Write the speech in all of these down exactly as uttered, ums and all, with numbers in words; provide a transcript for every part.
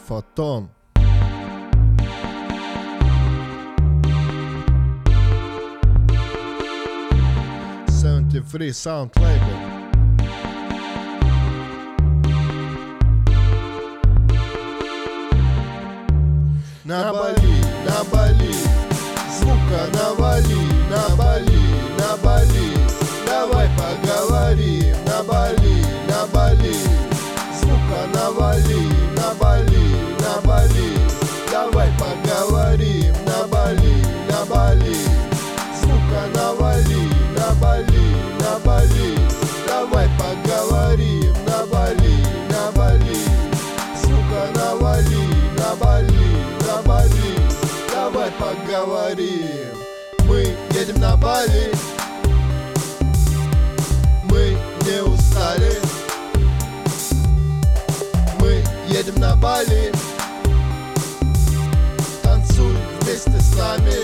Фотон. семьдесят три Sound Label. На Бали, на Бали, звука навали, на Бали, на Бали, давай поговорим, на Бали, на Бали, звука навали, на Бали, на Бали, давай поговорим, на Бали, на Бали, звука навали, на Бали, на Бали, давай поговорим, на Бали, на Бали, звука навали, на Бали, на Бали, давай поговорим. Мы едем на Бали, мы не устали. Мы едем на Бали, танцуй вместе с нами.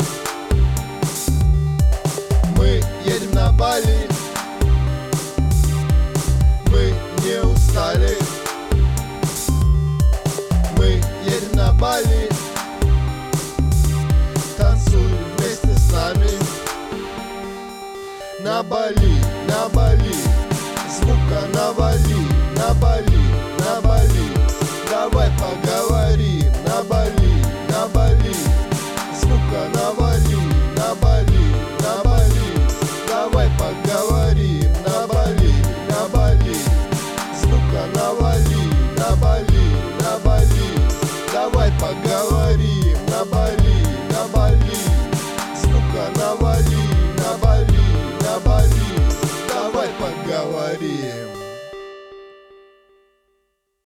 Мы едем на Бали, мы не устали. Мы едем на Бали, танцуй вместе с нами. На Бали, на Бали, звука навали, на Бали, на Бали, давай поговорим, на Бали, на Бали, звука навали, на Бали, на Бали, давай поговорим, на Бали, на Бали, звука навали, на Бали, на Бали, давай поговорим, на Бали, на Бали, звука навали, на Бали, на Бали, давай поговорим.